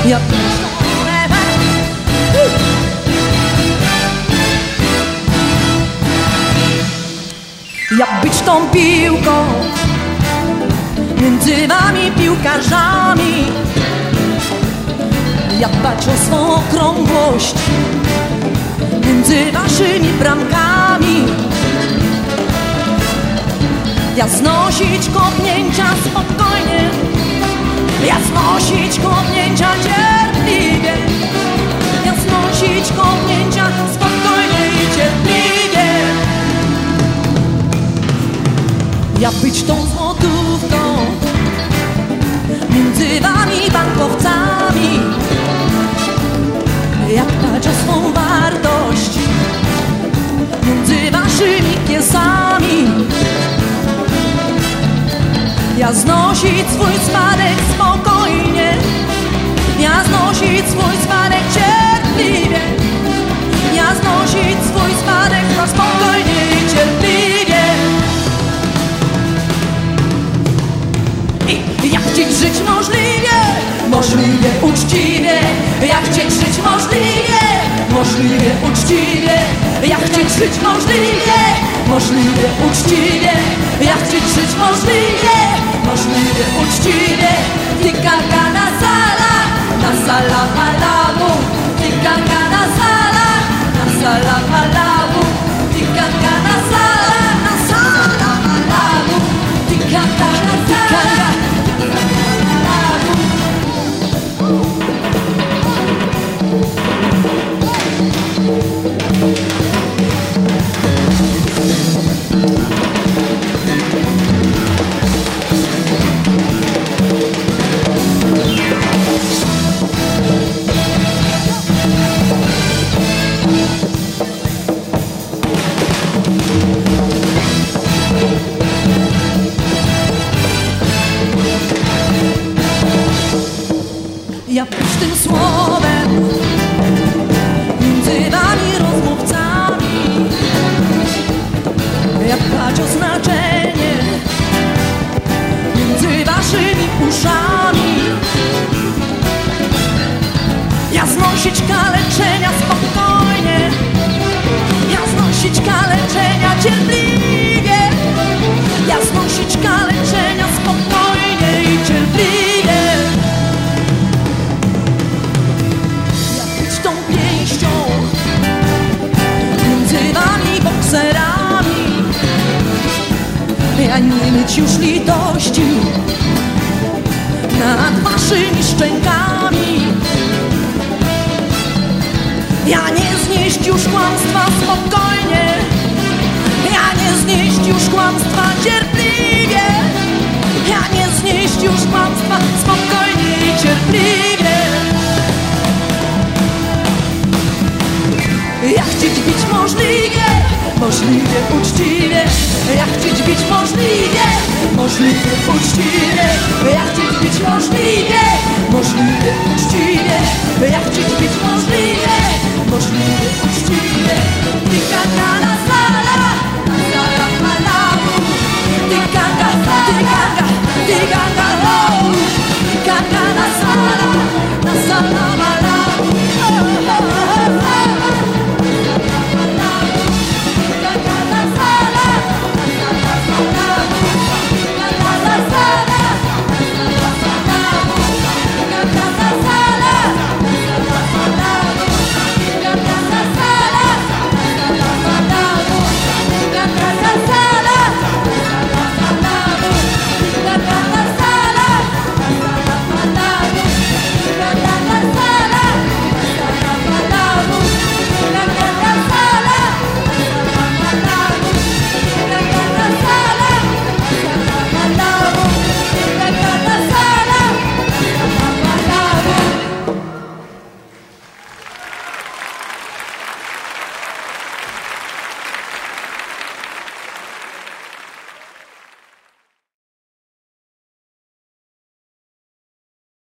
Ja być tą piłką między wami piłkarzami, ja dbać o swą okrągłość między waszymi bramkami, ja znosić kopnięcia spokojnie, ja znosić kopnięcia cierpliwie, ja znosić kopnięcia spokojnie i cierpliwie. Ja być tą złotówką między wami bankowcami, jak dbać o swą wartość między waszymi kiesami, ja znosić swój spadek spokojnie, ja znosić swój spadek cierpliwie, ja znosić swój spadek spokojnie i cierpliwie. I ja chcieć żyć możliwie, możliwie uczciwie, ja chcieć żyć możliwie, możliwie uczciwie, ja chcieć żyć możliwie, możliwie uczciwie, ja chcieć żyć możliwie, możliwie uczciwie. Tykanka na sala malabu, tykanka na sala malabu, tykanka na sala malabu, tykanka na sala. Ja być tym słowem między wami rozmówcami, jak dbać o znaczenie między waszymi uszami, ja znosić kaleczenia spokojnie, ja znosić kaleczenia cierpliwie, ja znosić kaleczenia spokojnie i cierpliwie. Między wami bokserami, ja nie mieć już litości nad waszymi szczękami, ja nie znieść już kłamstwa spokojnie, ja nie znieść już kłamstwa cierpliwie, ja nie znieść już kłamstwa spokojnie i cierpliwie. Ja chcieć być możliwie, możliwie uczciwie, ja chcieć być możliwie, możliwie uczciwie, ja chcieć być możliwie, możliwie uczciwie, ja chcieć być możliwie, możliwie uczciwie. Tykanka na sala malabu, tykanka, tykanka, tykanka.